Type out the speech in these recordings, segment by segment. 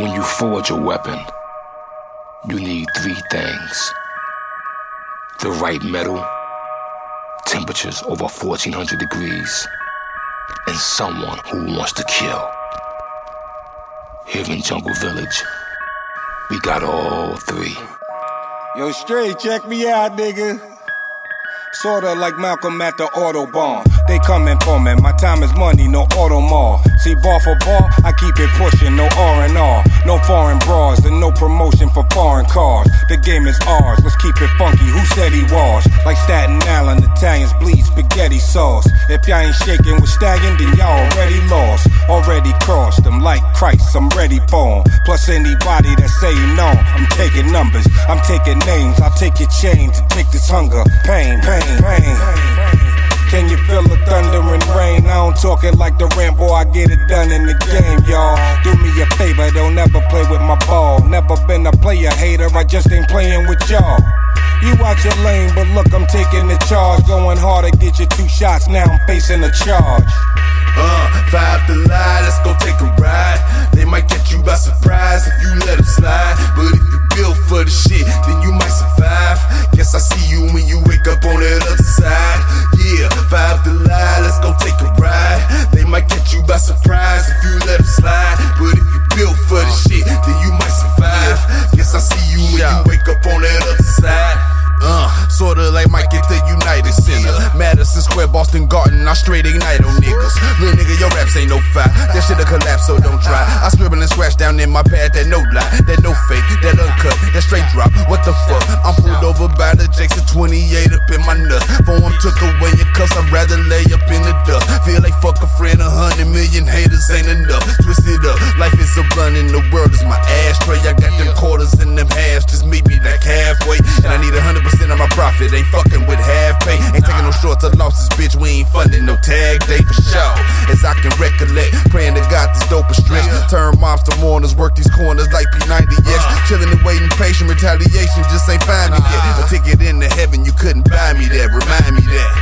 When you forge a weapon, you need three things: the right metal, temperatures over 1400 degrees, and someone who wants to kill. Here in Jungle Village, we got all three. Yo, straight, check me out, nigga. Sorta like Malcolm at the Autobahn. They coming for me, my time is money, no Automall. See, bar for bar, I keep it pushing, no R&R. No foreign bras and no promotion for foreign cars. The game is ours, let's keep it funky, who said he was? Like Staten Island, Italians bleed spaghetti sauce. If y'all ain't shaking with Stallion, then y'all already lost. Already crossed them like Christ, I'm ready for 'em. Plus anybody that say no, I'm taking numbers, I'm taking names. I'll take your chains to take this hunger, pain. Can you feel the thunder and rain? I don't talk it like the Rambo, I get it done in the game, y'all. Do me a favor, don't never play with my ball. Never been a player hater, I just ain't playing with y'all. You watch your lane, but look, I'm taking the charge. Going hard to get you 2 shots, now I'm facing a charge. Five to lie, let's go take a ride. They might catch you by surprise if you let them slide. But if you built for the shit, then you might survive. Guess I see you when you wake up on that other side. Yeah, five to lie, let's go take a ride. They might catch you by surprise if you let them slide. But if you built for the shit, then you might survive. Guess I see you when you wake up on that other side. Sorta like Mike at the United Center, Madison Square, Boston Garden, I straight ignite on niggas. Little nigga, your raps ain't no fire. That shit'll collapse, so don't try. I scribble and scratch down in my pad, that no lie, that no fake, that uncut, that straight drop. What the fuck? I'm pulled over by the Jackson 28 up in my nut. Phone took away your cuffs, I'd rather lay up in the dust. Feel like fuck a friend, 100 million haters ain't enough. Twist it up, life is a blunt and the world is my ashtray. I got them quarters and them halves, just meet me like halfway. And I need 100% of my profit, ain't fucking with half pay. Ain't taking no shorts or losses, bitch, we ain't funding no tag day for sure. As I can recollect, praying to God this dope is stretch. Turn moms to mourners, work these corners like P90X. Chillin' and waiting patient, retaliation just ain't find me yet. A ticket into heaven, you couldn't buy me that, remind me that.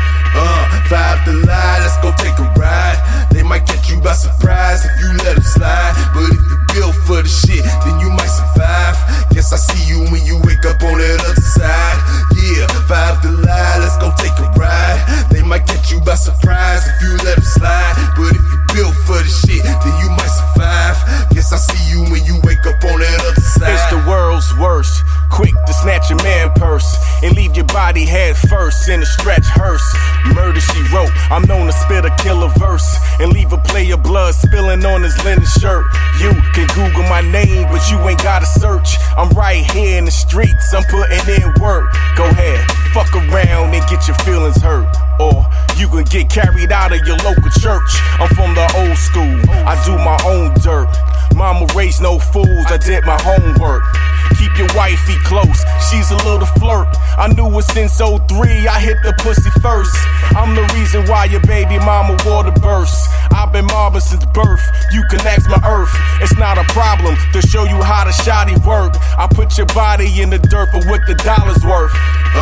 Five to lie, let's go take a ride. They might catch you by surprise if you let them slide. But if you built for the shit, then you might survive. Guess I see you when you wake up on that other side. Yeah, five to lie, let's go take a ride. They might catch you by surprise if you let them slide. But if you built for the shit, then you might survive. Guess I see you when you wake up on that other side. It's the world's worst, quick to snatch a man purse and leave your body head first in a stretch hearse. Murder she wrote, I'm known to spit a killer verse and leave a player blood spilling on his linen shirt. You can Google my name, but you ain't gotta search. I'm right here in the streets, I'm putting in work. Go ahead, fuck around and get your feelings hurt. Or you can get carried out of your local church. I'm from the old school, I do my own dirt. Mama raised no fools, I did my homework. Keep your wifey close, she's a little flirt. I knew it since 03, I hit the pussy first. I'm the reason why your baby mama water bursts. I've been mobbing since birth, you can ask my earth. It's not a problem to show you how the shoddy work. I put your body in the dirt for what the dollar's worth.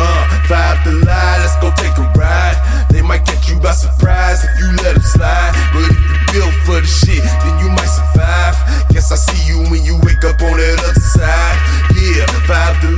Five to lie, let's go take a ride. They might catch you by surprise if you let them slide. But if you built for the shit, then you might survive. Guess I see you when you wake up on that other side. Yeah, five to